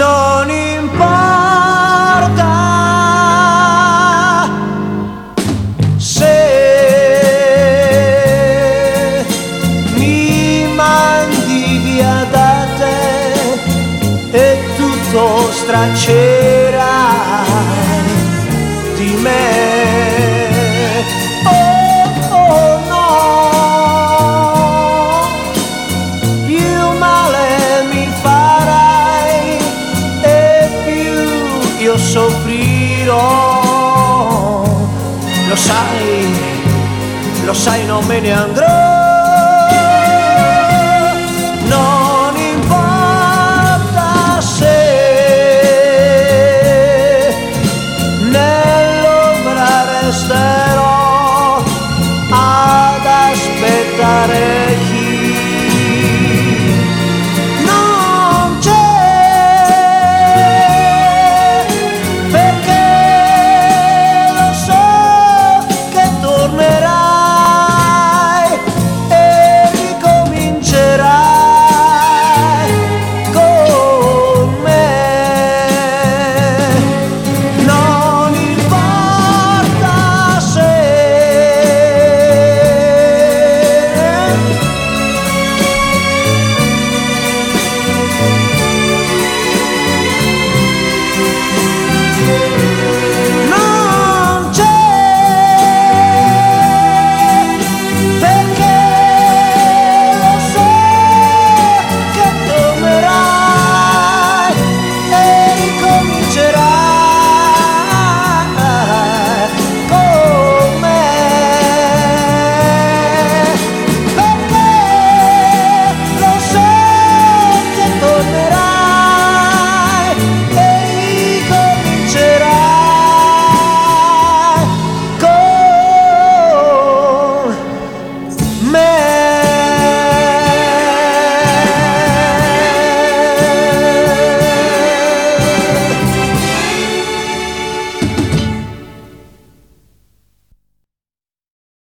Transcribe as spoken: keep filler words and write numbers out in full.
non importa se mi mandi via da te e tutto straccerai di me. Oh, oh no, più male mi farai e più io soffrirò. Lo sai, lo sai, non me ne andrò.